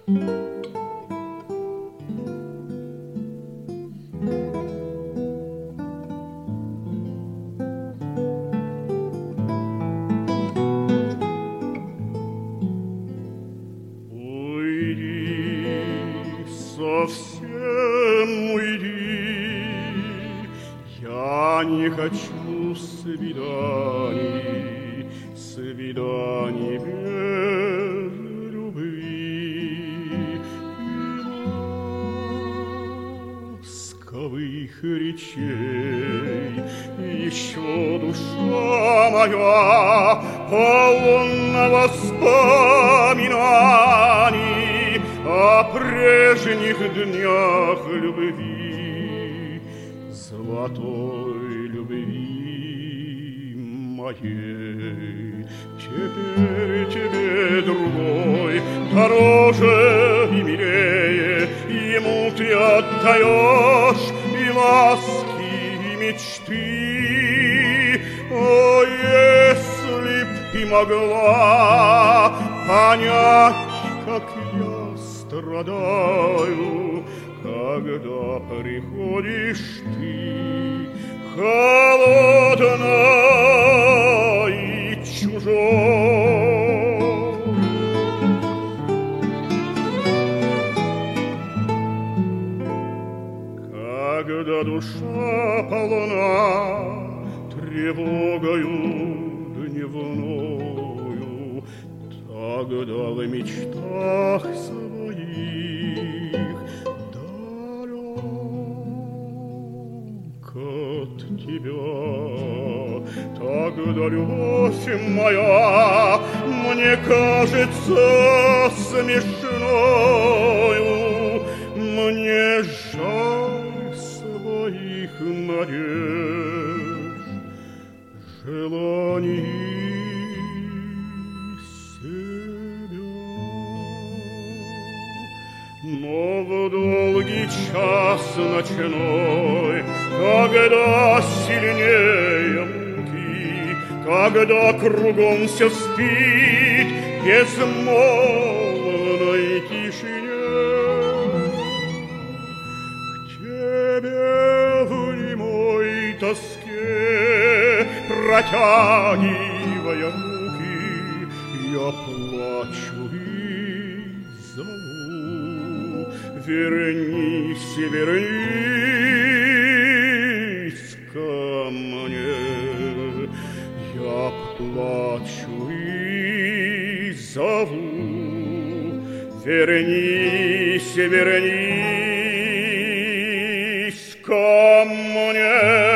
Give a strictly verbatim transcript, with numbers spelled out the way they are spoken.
Совсем уйди, я не хочу свиданий, свиданий без любви и ласковых речей. Еще душа моя полна воспоминаний о прежних днях любви, золотой любви моей. Теперь тебе другой дороже и милее, ему ты отдаешь и ласки, и мечты. О, если б ты могла понять, как я страдаю, когда приходишь ты, холодная и чужой. Когда душа полна тревогою дневною, тогда в мечтах своих далек от тебя, тогда любовь моя мне кажется смешною, мне жаль своих надежд, желаний. Но в долгий час ночной, когда сильнее муки, когда кругом все спит в безмолвной тишине, к тебе в немой тоске, протягивая руки, я плачу и зову. Вернись, вернись ко мне, я плачу и зову. Вернись, вернись ко мне.